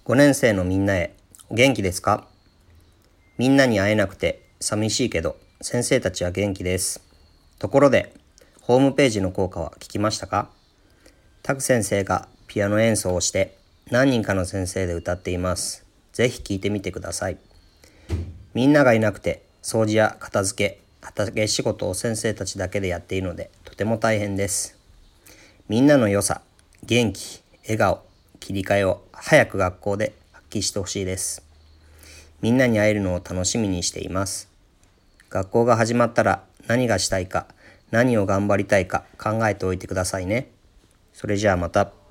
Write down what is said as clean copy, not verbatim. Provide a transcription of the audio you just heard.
5年生のみんなへ、お元気ですか？みんなに会えなくて寂しいけど、先生たちは元気です。ところで、ホームページの効果は聞きましたか？タク先生がピアノ演奏をして、何人かの先生で歌っています。ぜひ聞いてみてください。みんながいなくて、掃除や片付け、畑仕事を先生たちだけでやっているので、とても大変です。みんなの良さ、元気、笑顔、切り替えを早く学校で発揮してほしいです。みんなに会えるのを楽しみにしています。学校が始まったら何がしたいか、何を頑張りたいか考えておいてくださいね。それじゃあまた。